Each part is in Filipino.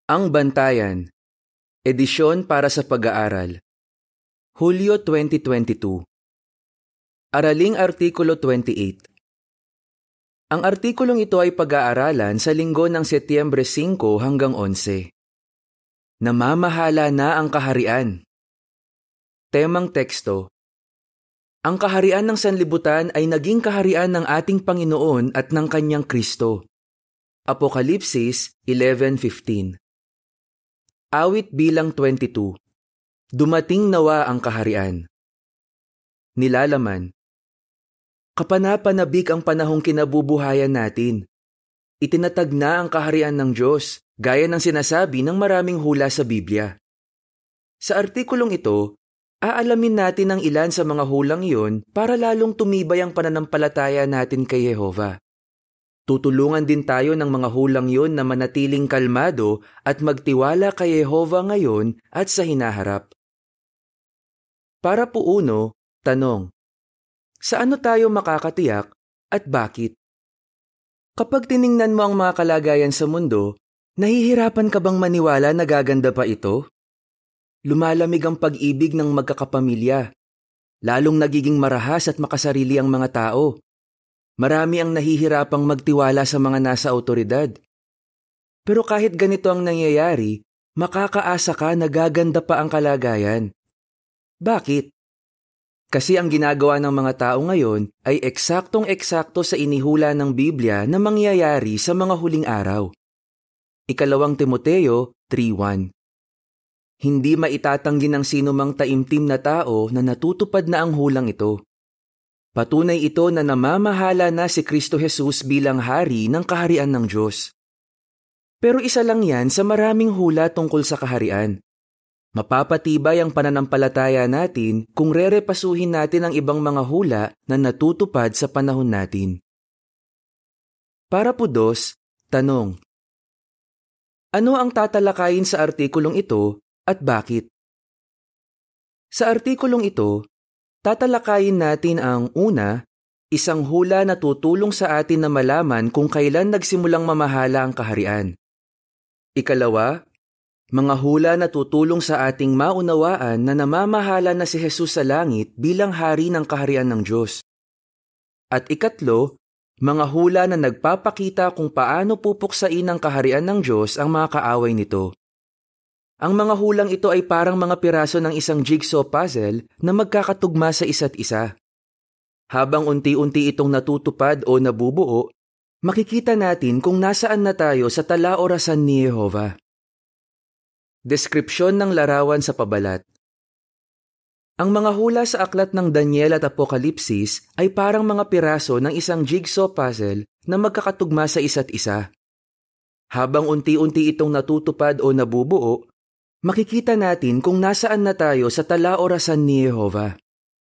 Ang Bantayan, edisyon para sa pag-aaral. Hulyo 2022. Araling Artikulo 28. Ang artikulong ito ay pag-aaralan sa linggo ng Setyembre 5 hanggang 11. Namamahala na ang kaharian. Temang teksto. Ang kaharian ng sanlibutan ay naging kaharian ng ating Panginoon at ng kanyang Kristo. Apokalipsis 11:15. Awit bilang 22. Dumating nawa ang kaharian. Nilalaman. Kapanapanabik ang panahong kinabubuhayan natin. Itinatag na ang kaharian ng Diyos, gaya ng sinasabi ng maraming hula sa Biblia. Sa artikulong ito, aalamin natin ang ilan sa mga hulang iyon para lalong tumibay ang pananampalataya natin kay Jehova. Tutulungan din tayo ng mga hulang iyon na manatiling kalmado at magtiwala kay Jehova ngayon at sa hinaharap. Para po uno, tanong. Sa ano tayo makakatiyak at bakit? Kapag tiningnan mo ang mga kalagayan sa mundo, nahihirapan ka bang maniwala na gaganda pa ito? Lumalamig ang pag-ibig ng magkakapamilya. Lalong nagiging marahas at makasarili ang mga tao. Marami ang nahihirapang magtiwala sa mga nasa awtoridad. Pero kahit ganito ang nangyayari, makakaasa ka na gaganda pa ang kalagayan. Bakit? Kasi ang ginagawa ng mga tao ngayon ay eksaktong-eksakto sa inihula ng Biblia na mangyayari sa mga huling araw. 2 Timoteo 3:1. Hindi maitatanggi ng sinumang taimtim na tao na natutupad na ang hulang ito. Patunay ito na namamahala na si Kristo Jesus bilang hari ng kaharian ng Diyos. Pero isa lang yan sa maraming hula tungkol sa kaharian. Mapapatibay ang pananampalataya natin kung rerepasuhin natin ang ibang mga hula na natutupad sa panahon natin. Para po dos, tanong. Ano ang tatalakayin sa artikulong ito at bakit? Sa artikulong ito, tatalakayin natin ang una, isang hula na tutulong sa atin na malaman kung kailan nagsimulang mamahala ang kaharian. Ikalawa, mga hula na tutulong sa ating maunawaan na namamahala na si Jesus sa langit bilang hari ng kaharian ng Diyos. At ikatlo, mga hula na nagpapakita kung paano pupuksain ng kaharian ng Diyos ang mga kaaway nito. Ang mga hulang ito ay parang mga piraso ng isang jigsaw puzzle na magkakatugma sa isa't isa. Habang unti-unti itong natutupad o nabubuo, makikita natin kung nasaan na tayo sa tala-orasan ni Jehova. Deskripsyon ng larawan sa pabalat. Ang mga hula sa aklat ng Daniel at Apokalipsis ay parang mga piraso ng isang jigsaw puzzle na magkakatugma sa isa't isa. Habang unti-unti itong natutupad o nabubuo, makikita natin kung nasaan na tayo sa tala-orasan ni Jehova.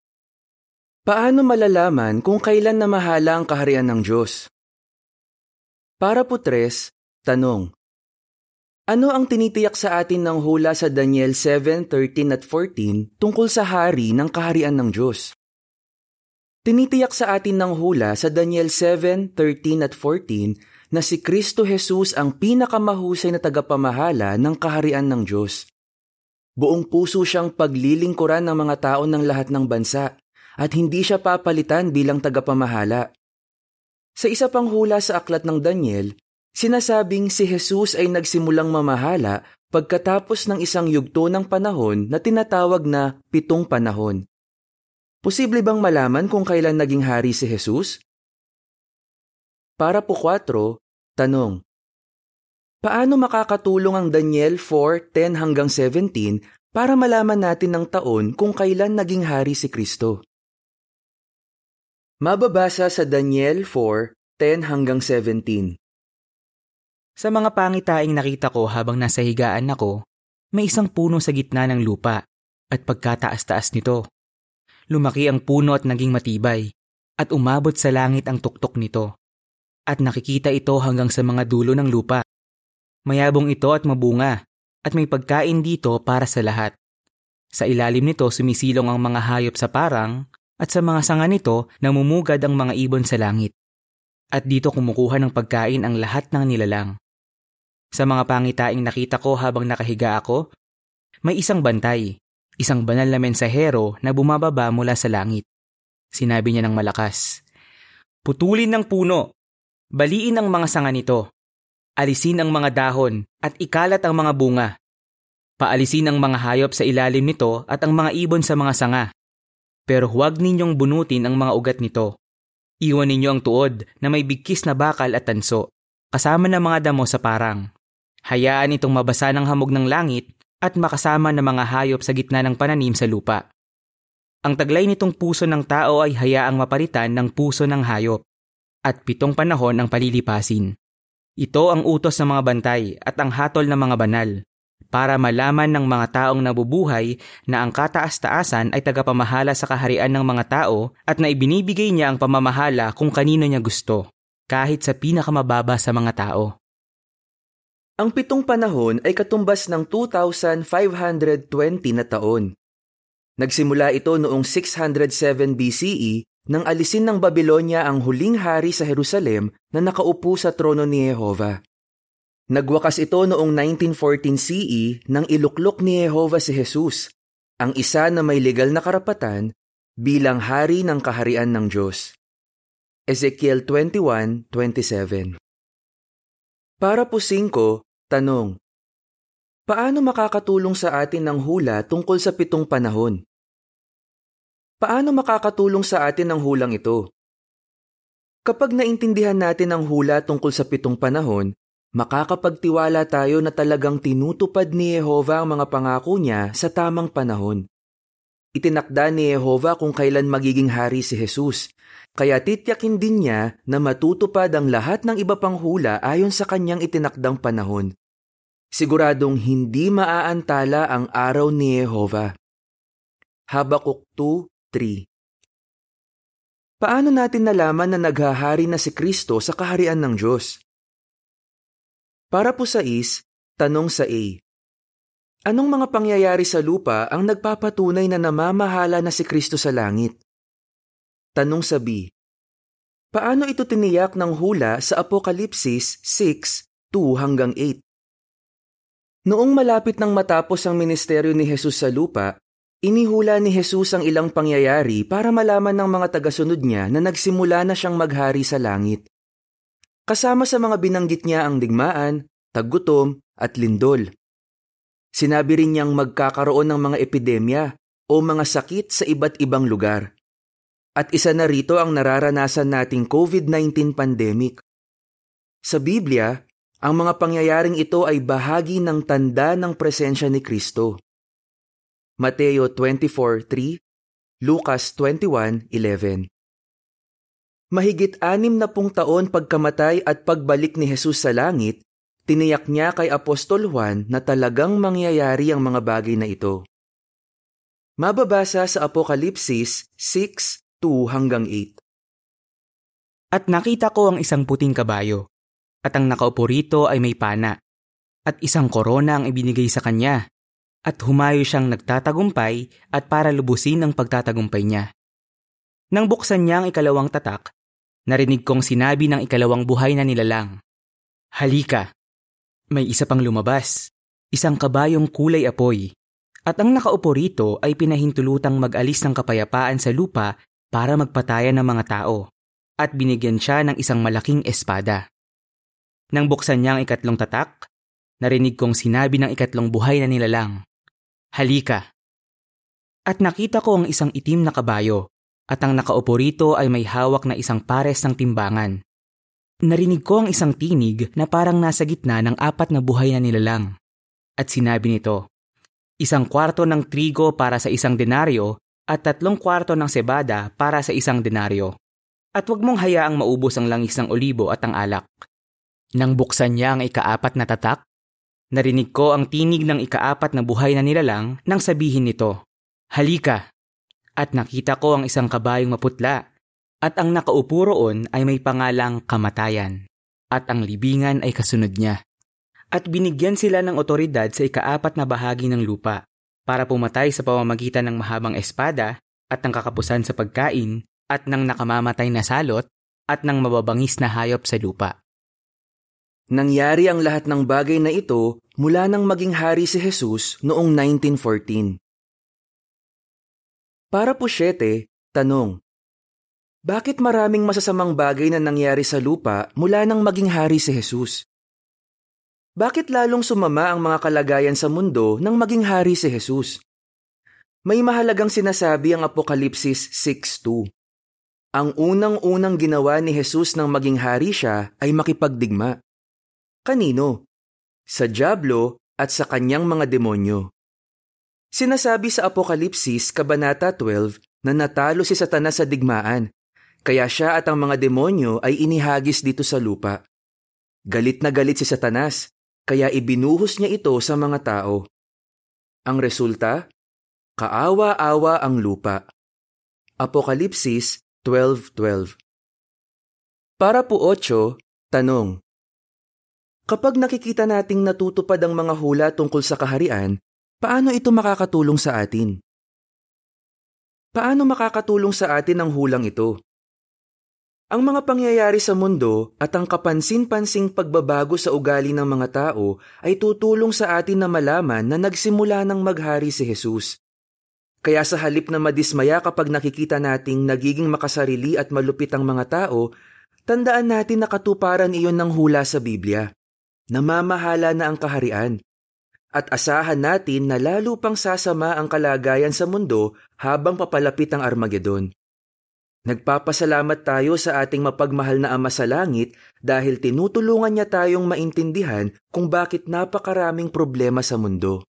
Paano malalaman kung kailan namahala ang kaharian ng Diyos? Para po tres, tanong. Ano ang tinitiyak sa atin ng hula sa Daniel 7:13 at 14 tungkol sa hari ng kaharian ng Diyos? Tinitiyak sa atin ng hula sa Daniel 7:13 at 14 na si Kristo Jesus ang pinakamahusay na tagapamahala ng kaharian ng Diyos. Buong puso siyang paglilingkuran ng mga tao ng lahat ng bansa at hindi siya papalitan bilang tagapamahala. Sa isa pang hula sa aklat ng Daniel, sinasabing si Jesus ay nagsimulang mamahala pagkatapos ng isang yugto ng panahon na tinatawag na 7 panahon. Posible bang malaman kung kailan naging hari si Jesus? Para po 4, tanong. Paano makakatulong ang Daniel 4:10 hanggang 17 para malaman natin ng taon kung kailan naging hari si Kristo? Mababasa sa Daniel 4:10 hanggang 17. Sa mga pangitaing nakita ko habang nasa higaan ako, may isang puno sa gitna ng lupa at pagkataas-taas nito. Lumaki ang puno at naging matibay at umabot sa langit ang tuktok nito. At nakikita ito hanggang sa mga dulo ng lupa. Mayabong ito at mabunga, at may pagkain dito para sa lahat. Sa ilalim nito sumisilong ang mga hayop sa parang, at sa mga sanga nito namumugad ang mga ibon sa langit. At dito kumukuha ng pagkain ang lahat ng nilalang. Sa mga pangitaing nakita ko habang nakahiga ako, may isang bantay, isang banal na mensahero na bumababa mula sa langit. Sinabi niya ng malakas, "Putulin ng puno, baliin ang mga sanga nito, alisin ang mga dahon at ikalat ang mga bunga. Paalisin ang mga hayop sa ilalim nito at ang mga ibon sa mga sanga. Pero huwag ninyong bunutin ang mga ugat nito. Iwan ninyo ang tuod na may bigkis na bakal at tanso, kasama ng mga damo sa parang. Hayaan itong mabasa ng hamog ng langit at makasama ng mga hayop sa gitna ng pananim sa lupa. Ang taglay nitong puso ng tao ay hayaang mapalitan ng puso ng hayop, at 7 panahon ang palilipasin. Ito ang utos ng mga bantay at ang hatol ng mga banal, para malaman ng mga taong nabubuhay na ang kataas-taasan ay tagapamahala sa kaharian ng mga tao at na ibinibigay niya ang pamamahala kung kanino niya gusto, kahit sa pinakamababa sa mga tao." Ang 7 panahon ay katumbas ng 2,520 na taon. Nagsimula ito noong 607 BCE nang alisin ng Babylonia ang huling hari sa Jerusalem na nakaupo sa trono ni Jehovah. Nagwakas ito noong 1914 CE nang iluklok ni Jehovah si Jesus, ang isa na may legal na karapatan bilang hari ng kaharian ng Diyos. Ezekiel 21:27. Para po 5, tanong. Paano makakatulong sa atin ang hula tungkol sa 7 panahon? Paano makakatulong sa atin ang hulang ito? Kapag naintindihan natin ang hula tungkol sa 7 panahon, makakapagtiwala tayo na talagang tinutupad ni Jehovah ang mga pangako niya sa tamang panahon. Itinakda ni Jehovah kung kailan magiging hari si Jesus, kaya tityakin din niya na matutupad ang lahat ng iba pang hula ayon sa kanyang itinakdang panahon. Siguradong hindi maaantala ang araw ni Jehovah. Habakuk 2:3. Paano natin nalaman na naghahari na si Kristo sa kaharian ng Diyos? Para po 6, tanong sa A. Anong mga pangyayari sa lupa ang nagpapatunay na namamahala na si Kristo sa langit? Tanong sa B. Paano ito tiniyak ng hula sa Apokalipsis 6:2-8? Noong malapit nang matapos ang ministeryo ni Jesus sa lupa, inihula ni Jesus ang ilang pangyayari para malaman ng mga tagasunod niya na nagsimula na siyang maghari sa langit. Kasama sa mga binanggit niya ang digmaan, taggutom at lindol. Sinabi rin niyang magkakaroon ng mga epidemya o mga sakit sa iba't ibang lugar. At isa na rito ang nararanasan nating COVID-19 pandemic. Sa Biblia, ang mga pangyayaring ito ay bahagi ng tanda ng presensya ni Kristo. Mateo 24:3, Lucas 21:11. Mahigit 60 taon pagkamatay at pagbalik ni Jesus sa langit, tiniyak niya kay Apostol Juan na talagang mangyayari ang mga bagay na ito. Mababasa sa Apokalipsis 6:2-8. At nakita ko ang isang puting kabayo, at ang nakaupo rito ay may pana, at isang korona ang ibinigay sa kanya, at humayo siyang nagtatagumpay at para lubusin ang pagtatagumpay niya. Nang buksan niya ang 2 tatak, narinig kong sinabi ng 2 buhay na nilalang, "Halika!" May isa pang lumabas, isang kabayong kulay apoy, at ang nakaupo rito ay pinahintulutang mag-alis ng kapayapaan sa lupa para magpatayan ng mga tao, at binigyan siya ng isang malaking espada. Nang buksan niya ang 3 tatak, narinig kong sinabi ng 2 buhay na nilalang, "Halika!" At nakita ko ang isang itim na kabayo, at ang nakaupo rito ay may hawak na isang pares ng timbangan. Narinig ko ang isang tinig na parang nasa gitna ng 4 na buhay na nilalang. At sinabi nito, 1/4 ng trigo para sa 1 denaryo at 3/4 ng sebada para sa 1 denaryo. At huwag mong hayaang maubos ang langis ng olibo at ang alak. Nang buksan niya ang 4 na tatak, narinig ko ang tinig ng 4 na buhay na nilalang nang sabihin nito, "Halika!" At nakita ko ang isang kabayong maputla, at ang nakaupo roon ay may pangalang Kamatayan, at ang libingan ay kasunod niya. At binigyan sila ng otoridad sa 4 na bahagi ng lupa, para pumatay sa pamamagitan ng mahabang espada, at ng kakapusan sa pagkain, at ng nakamamatay na salot, at ng mababangis na hayop sa lupa. Nangyari ang lahat ng bagay na ito mula nang maging hari si Jesus noong 1914. Para po 7, tanong. Bakit maraming masasamang bagay na nangyari sa lupa mula nang maging hari si Jesus? Bakit lalong sumama ang mga kalagayan sa mundo nang maging hari si Jesus? May mahalagang sinasabi ang Apokalipsis 6:2. Ang unang-unang ginawa ni Jesus nang maging hari siya ay makipagdigma. Kanino? Sa dyablo at sa kanyang mga demonyo. Sinasabi sa Apokalipsis Kabanata 12 na natalo si Satanas sa digmaan, kaya siya at ang mga demonyo ay inihagis dito sa lupa. Galit na galit si Satanas, kaya ibinuhos niya ito sa mga tao. Ang resulta? Kaawa-awa ang lupa. Apokalipsis 12:12. Para po 8, tanong. Kapag nakikita nating natutupad ang mga hula tungkol sa kaharian, paano ito makakatulong sa atin? Paano makakatulong sa atin ang hulang ito? Ang mga pangyayari sa mundo at ang kapansin-pansing pagbabago sa ugali ng mga tao ay tutulong sa atin na malaman na nagsimula ng maghari si Jesus. Kaya sa halip na madismaya kapag nakikita nating nagiging makasarili at malupit ang mga tao, tandaan natin na katuparan iyon ng hula sa Biblia. Namamahala na ang kaharian. At asahan natin na lalo pang sasama ang kalagayan sa mundo habang papalapit ang Armageddon. Nagpapasalamat tayo sa ating mapagmahal na Ama sa Langit dahil tinutulungan niya tayong maintindihan kung bakit napakaraming problema sa mundo.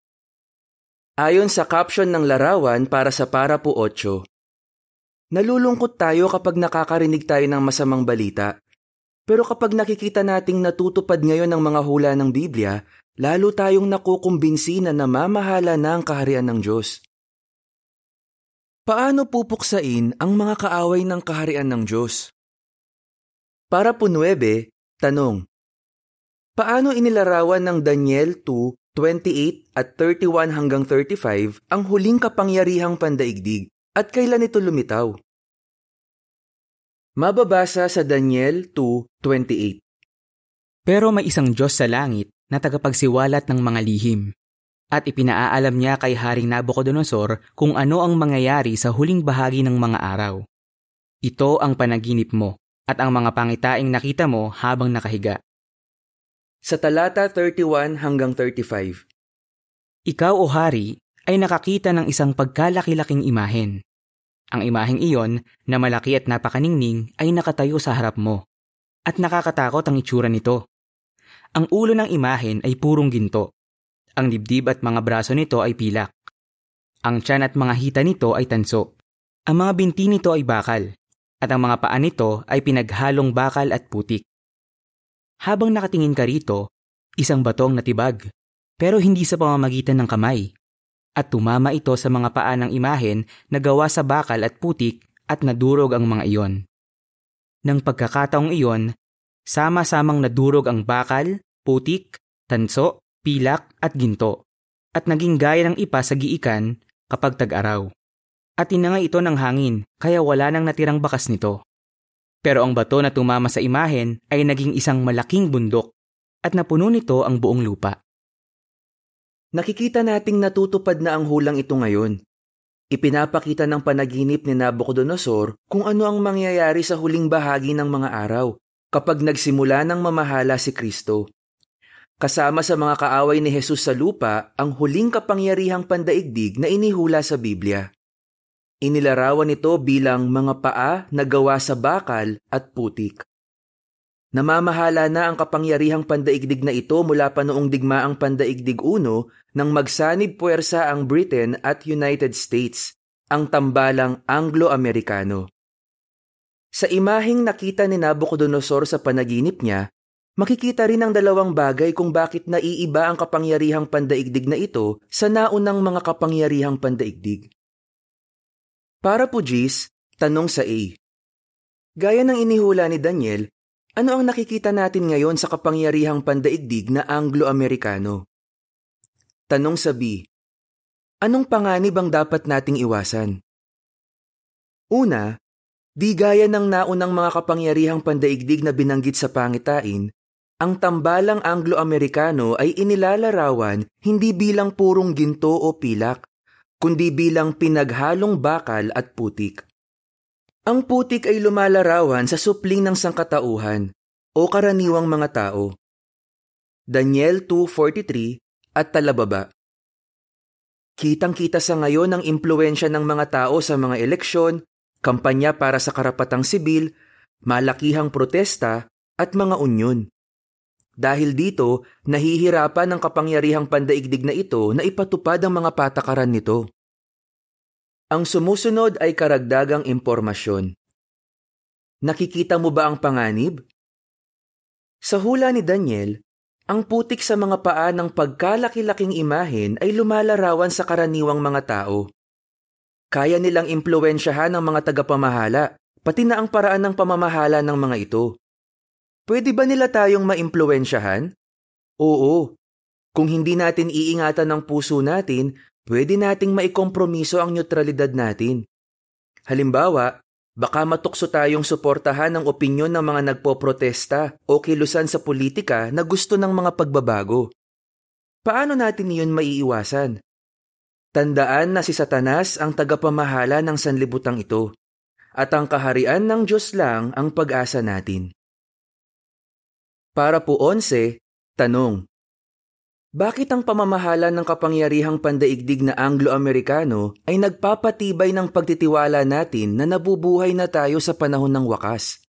Ayon sa caption ng larawan para sa Para po 8, nalulungkot tayo kapag nakakarinig tayo ng masamang balita. Pero kapag nakikita nating natutupad ngayon ang mga hula ng Biblia, lalo tayong nakukumbinsi na namamahala na ang kaharian ng Diyos. Paano pupuksain ang mga kaaway ng kaharian ng Diyos? Para po 9, tanong. Paano inilarawan ng Daniel 2:28 at 31 hanggang 35 ang huling kapangyarihang pandaigdig at kailan ito lumitaw? Mababasa sa Daniel 2:28. Pero may isang Diyos sa langit na tagapagsiwalat ng mga lihim, at ipinaalam niya kay Haring Nabucodonosor kung ano ang mangyayari sa huling bahagi ng mga araw. Ito ang panaginip mo at ang mga pangitaing nakita mo habang nakahiga. Sa talata 31 hanggang 35. Ikaw o hari ay nakakita ng isang pagkalaki-laking imahen. Ang imaheng iyon na malaki at napakaningning ay nakatayo sa harap mo. At nakakatakot ang itsura nito. Ang ulo ng imahen ay purong ginto. Ang dibdib at mga braso nito ay pilak. Ang tiyan at mga hita nito ay tanso. Ang mga binti nito ay bakal. At ang mga paa nito ay pinaghalong bakal at putik. Habang nakatingin ka rito, isang batong natibag, pero hindi sa pamamagitan ng kamay. At tumama ito sa mga paa ng imahen na gawa sa bakal at putik at nadurog ang mga iyon. Nang pagkakataong iyon, sama-samang nadurog ang bakal, putik, tanso, pilak at ginto, at naging gaya ng ipa sa giikan kapag tag-araw. At tinangay ito ng hangin, kaya wala nang natirang bakas nito. Pero ang bato na tumama sa imahen ay naging isang malaking bundok, at napuno nito ang buong lupa. Nakikita nating natutupad na ang hulang ito ngayon. Ipinapakita ng panaginip ni Nabucodonosor kung ano ang mangyayari sa huling bahagi ng mga araw kapag nagsimula ng mamahala si Kristo. Kasama sa mga kaaway ni Jesus sa lupa ang huling kapangyarihang pandaigdig na inihula sa Biblia. Inilarawan ito bilang mga paa na gawa sa bakal at putik. Namamahala na ang kapangyarihang pandaigdig na ito mula pa noong digmaang pandaigdig 1 nang magsanib puwersa ang Britain at United States, ang tambalang Anglo-Amerikano. Sa imaheng nakita ni Nabucodonosor sa panaginip niya, makikita rin ang dalawang bagay kung bakit naiiba ang kapangyarihang pandaigdig na ito sa naunang mga kapangyarihang pandaigdig. Para po Gis, tanong sa A. Gaya ng inihula ni Daniel, ano ang nakikita natin ngayon sa kapangyarihang pandaigdig na Anglo-Amerikano? Tanong sa B. Anong panganib ang dapat nating iwasan? Una, di gaya ng naunang mga kapangyarihang pandaigdig na binanggit sa pangitain, ang tambalang Anglo-Amerikano ay inilalarawan hindi bilang purong ginto o pilak, kundi bilang pinaghalong bakal at putik. Ang putik ay lumalarawan sa supling ng sangkatauhan o karaniwang mga tao. Daniel 2:43 at talababa. Kitang-kita sa ngayon ang impluwensya ng mga tao sa mga eleksyon, kampanya para sa karapatang sibil, malakihang protesta at mga unyon. Dahil dito, nahihirapan ang kapangyarihang pandaigdig na ito na ipatupad ang mga patakaran nito. Ang sumusunod ay karagdagang impormasyon. Nakikita mo ba ang panganib? Sa hula ni Daniel, ang putik sa mga paa ng pagkalaki-laking imahen ay lumalarawan sa karaniwang mga tao. Kaya nilang impluwensyahan ang mga tagapamahala, pati na ang paraan ng pamamahala ng mga ito. Pwede ba nila tayong maimpluwensyahan? Oo. Kung hindi natin iingatan ang puso natin, pwede nating maikompromiso ang neutralidad natin. Halimbawa, baka matukso tayong suportahan ang opinyon ng mga nagpoprotesta o kilusan sa politika na gusto ng mga pagbabago. Paano natin iyon maiiwasan? Tandaan na si Satanas ang tagapamahala ng sanlibutang ito, at ang kaharian ng Diyos lang ang pag-asa natin. Para po 11, tanong. Bakit ang pamamahala ng kapangyarihang pandaigdig na Anglo-Amerikano ay nagpapatibay ng pagtitiwala natin na nabubuhay na tayo sa panahon ng wakas?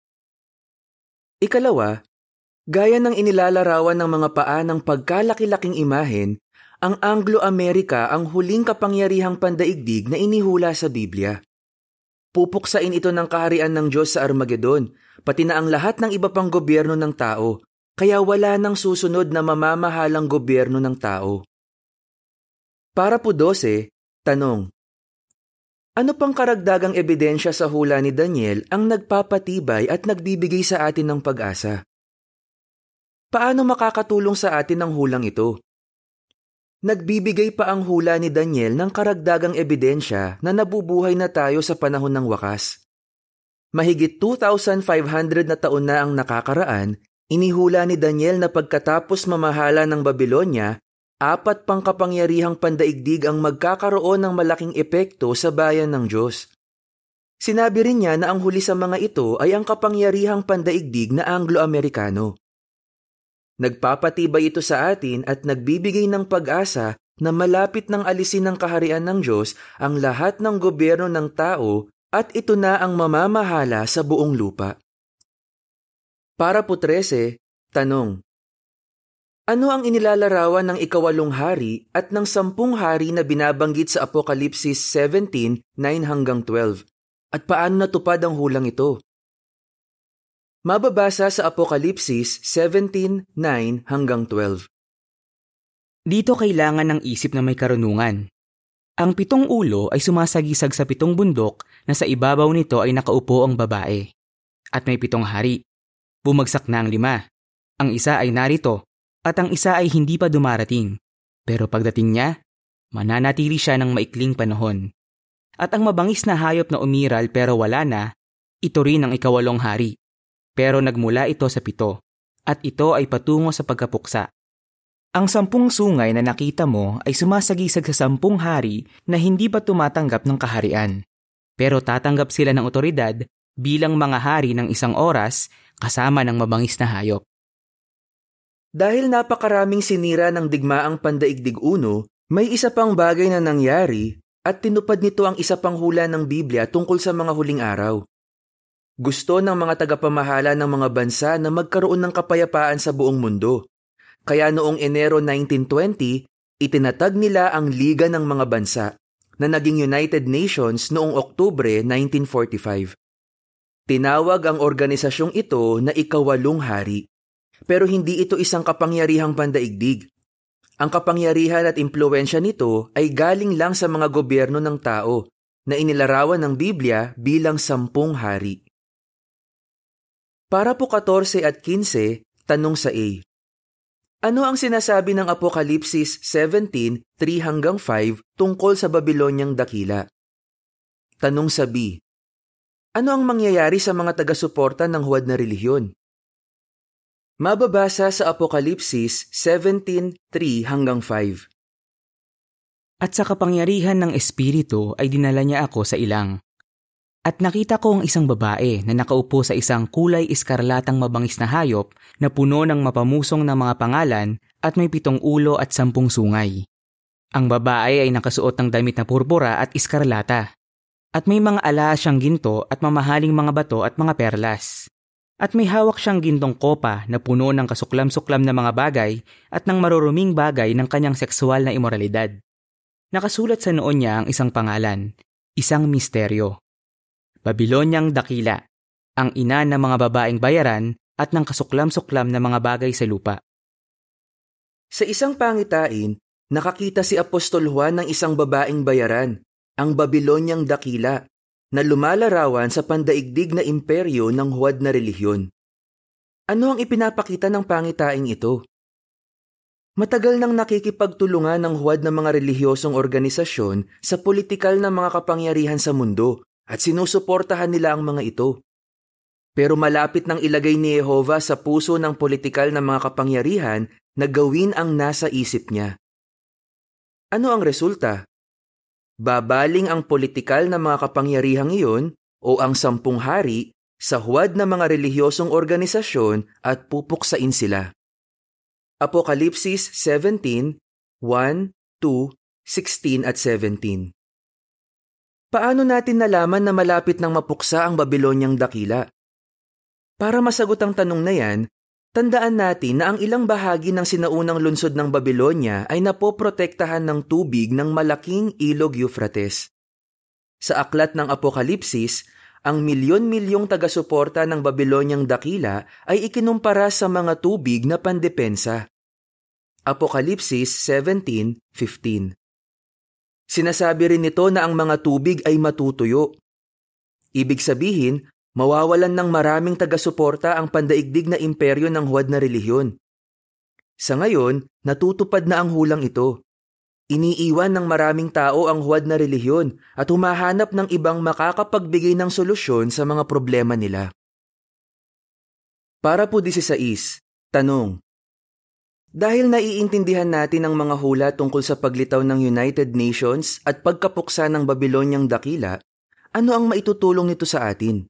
Ikalawa, gaya ng inilalarawan ng mga paa ng pagkalaki-laking imahen, ang Anglo-Amerika ang huling kapangyarihang pandaigdig na inihula sa Biblia. Pupuksain ito ng kaharian ng Diyos sa Armageddon, pati na ang lahat ng iba pang gobyerno ng tao, kaya wala nang susunod na mamamahalang gobyerno ng tao. Para po 12, tanong. Ano pang karagdagang ebidensya sa hula ni Daniel ang nagpapatibay at nagbibigay sa atin ng pag-asa? Paano makakatulong sa atin ang hulang ito? Nagbibigay pa ang hula ni Daniel ng karagdagang ebidensya na nabubuhay na tayo sa panahon ng wakas. Mahigit 2,500 na taon na ang nakakaraan, inihula ni Daniel na pagkatapos mamahala ng Babylonia, 4 pang kapangyarihang pandaigdig ang magkakaroon ng malaking epekto sa bayan ng Diyos. Sinabi rin niya na ang huli sa mga ito ay ang kapangyarihang pandaigdig na Anglo-Amerikano. Nagpapatibay ito sa atin at nagbibigay ng pag-asa na malapit ng alisin ng kaharian ng Diyos ang lahat ng gobyerno ng tao at ito na ang mamamahala sa buong lupa. Para po 13, tanong. Ano ang inilalarawan ng 8 hari at ng 10 hari na binabanggit sa Apokalipsis 17:9-12? At paano natupad ang hulang ito? Mababasa sa Apokalipsis 17:9-12. Dito kailangan ng isip na may karunungan. Ang 7 ulo ay sumasagisag sa 7 bundok na sa ibabaw nito ay nakaupo ang babae. At may 7 hari. Bumagsak na ang 5. Ang isa ay narito at ang isa ay hindi pa dumarating. Pero pagdating niya, mananatili siya ng maikling panahon. At ang mabangis na hayop na umiral pero wala na, ito rin ang 8 hari. Pero nagmula ito sa 7, at ito ay patungo sa pagkapuksa. Ang 10 sungay na nakita mo ay sumasagisag sa 10 hari na hindi pa tumatanggap ng kaharian. Pero tatanggap sila ng otoridad bilang mga hari ng 1 oras kasama ng mabangis na hayop. Dahil napakaraming sinira ng digmaang pandaigdig 1, may isa pang bagay na nangyari at tinupad nito ang isa pang hula ng Biblia tungkol sa mga huling araw. Gusto ng mga tagapamahala ng mga bansa na magkaroon ng kapayapaan sa buong mundo. Kaya noong Enero 1920, itinatag nila ang Liga ng Mga Bansa na naging United Nations noong Oktubre 1945. Tinawag ang organisasyong ito na 8 hari. Pero hindi ito isang kapangyarihang pandaigdig. Ang kapangyarihan at impluwensya nito ay galing lang sa mga gobyerno ng tao na inilarawan ng Biblia bilang 10 hari. Para po 14 at 15, tanong sa A. Ano ang sinasabi ng Apokalipsis 17:3-5 tungkol sa Babylonyang dakila? Tanong sa B. Ano ang mangyayari sa mga taga-suporta ng huwad na relihiyon? Mababasa sa Apokalipsis 17:3-5. At sa kapangyarihan ng Espiritu ay dinala niya ako sa ilang. At nakita ko ang isang babae na nakaupo sa isang kulay iskarlatang mabangis na hayop na puno ng mapamusong na mga pangalan at may 7 ulo at 10 sungay. Ang babae ay nakasuot ng damit na purpura at iskarlata. At may mga alahas siyang ginto at mamahaling mga bato at mga perlas. At may hawak siyang gintong kopa na puno ng kasuklam-suklam na mga bagay at ng maruruming bagay ng kanyang sexual na imoralidad. Nakasulat sa noon niya ang isang pangalan, isang misteryo. Babilonyang Dakila, ang ina ng mga babaeng bayaran at ng kasuklam-suklam na mga bagay sa lupa. Sa isang pangitain, nakakita si Apostol Juan ng isang babaeng bayaran, ang Babilonyang Dakila, na lumalarawan sa pandaigdig na imperyo ng huwad na relihiyon. Ano ang ipinapakita ng pangitaing ito? Matagal nang nakikipagtulungan ng huwad na mga relihiyosong organisasyon sa politikal na mga kapangyarihan sa mundo at sinusuportahan nila ang mga ito. Pero malapit nang ilagay ni Jehovah sa puso ng politikal na mga kapangyarihan na gawin ang nasa isip niya. Ano ang resulta? Babaling ang politikal na mga kapangyarihang iyon o ang 10 hari sa huwad na mga relihiyosong organisasyon at pupuksain sila. Apokalipsis 17:1, 2, 16 at 17. Paano natin nalaman na malapit nang mapuksa ang Babilonyang Dakila? Para masagot ang tanong na yan, tandaan natin na ang ilang bahagi ng sinaunang lungsod ng Babylonia ay napoprotektahan ng tubig ng malaking ilog Euphrates. Sa aklat ng Apokalipsis, ang milyon-milyong taga-suporta ng Babilonyang Dakila ay ikinumpara sa mga tubig na pandepensa. Apokalipsis 17:15. Sinasabi rin nito na ang mga tubig ay matutuyo. Ibig sabihin, mawawalan ng maraming taga-suporta ang pandaigdig na imperyo ng huwad na relihiyon. Sa ngayon, natutupad na ang hulang ito. Iniiwan ng maraming tao ang huwad na relihiyon at humahanap ng ibang makakapagbigay ng solusyon sa mga problema nila. Para po 16, tanong. Dahil naiintindihan natin ang mga hula tungkol sa paglitaw ng United Nations at pagkapuksa ng Babilonyang Dakila, ano ang maitutulong nito sa atin?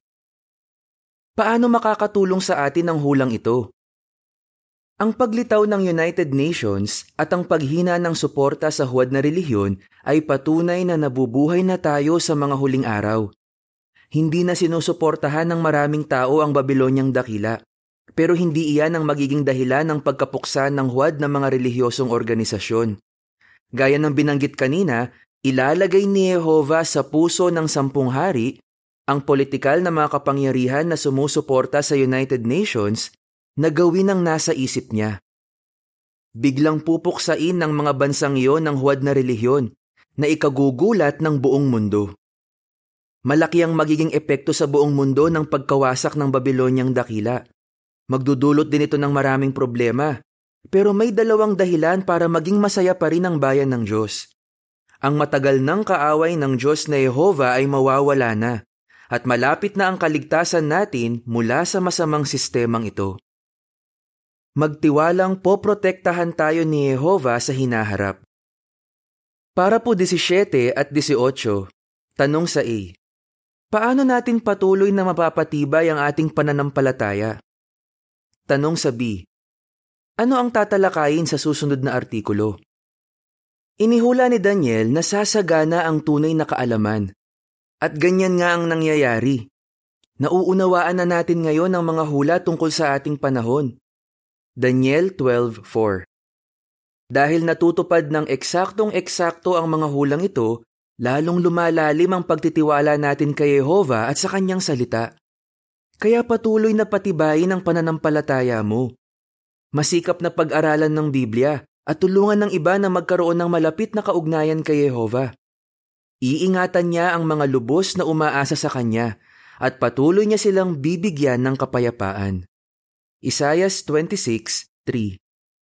Paano makakatulong sa atin ang hulang ito? Ang paglitaw ng United Nations at ang paghina ng suporta sa huwad na relihiyon ay patunay na nabubuhay na tayo sa mga huling araw. Hindi na sinusuportahan ng maraming tao ang Babilonyang Dakila, pero hindi iyan ang magiging dahilan ng pagkapuksa ng huwad ng mga relihiyosong organisasyon. Gaya ng binanggit kanina, ilalagay ni Jehovah sa puso ng 10 hari ang politikal na mga kapangyarihan na sumusuporta sa United Nations na gawin ang nasa isip niya. Biglang pupuksain ng mga bansang iyon ng huwad na relihiyon na ikagugulat ng buong mundo. Malaki ang magiging epekto sa buong mundo ng pagkawasak ng Babilonyang Dakila. Magdudulot din ito ng maraming problema, pero may 2 dahilan para maging masaya pa rin ang bayan ng Diyos. Ang matagal ng kaaway ng Diyos na Jehovah ay mawawala na, at malapit na ang kaligtasan natin mula sa masamang sistemang ito. Magtiwalang poprotektahan tayo ni Jehovah sa hinaharap. Para po 17 at 18, tanong sa A. Paano natin patuloy na mapapatibay ang ating pananampalataya? Tanong sa B. Ano ang tatalakayin sa susunod na artikulo? Inihula ni Daniel na sasagana ang tunay na kaalaman. At ganyan nga ang nangyayari. Nauunawaan na natin ngayon ang mga hula tungkol sa ating panahon. Daniel 12:4. Dahil natutupad ng eksaktong-eksakto ang mga hulang ito, lalong lumalalim ang pagtitiwala natin kay Jehovah at sa kanyang salita. Kaya patuloy na patibayin ang pananampalataya mo. Masikap na pag-aralan ng Biblia at tulungan ng iba na magkaroon ng malapit na kaugnayan kay Jehovah. Iingatan niya ang mga lubos na umaasa sa kanya at patuloy niya silang bibigyan ng kapayapaan. Isaiah 26:3.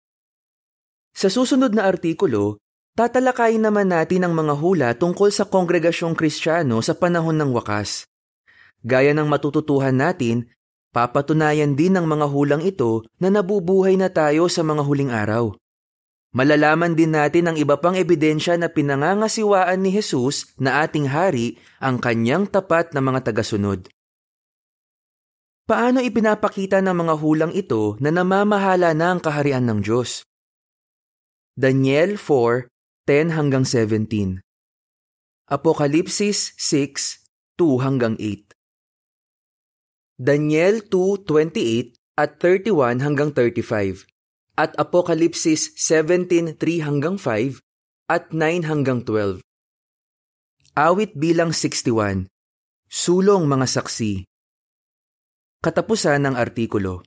Sa susunod na artikulo, tatalakayin naman natin ang mga hula tungkol sa kongregasyong Kristiyano sa panahon ng wakas. Gaya ng matututuhan natin, Papatunayan din ng mga hulang ito na nabubuhay na tayo sa mga huling araw. Malalaman din natin ang iba pang ebidensya na pinangangasiwaan ni Jesus na ating hari ang kanyang tapat na mga tagasunod. Paano ipinapakita ng mga hulang ito na namamahala na ang kaharian ng Diyos? Daniel 4:10-17. Apokalipsis 6:2-8. Daniel 2:28 at 31-35 at Apokalipsis 17:3-5 at 9-12. Awit bilang 61. Sulong mga saksi. Katapusan ng artikulo.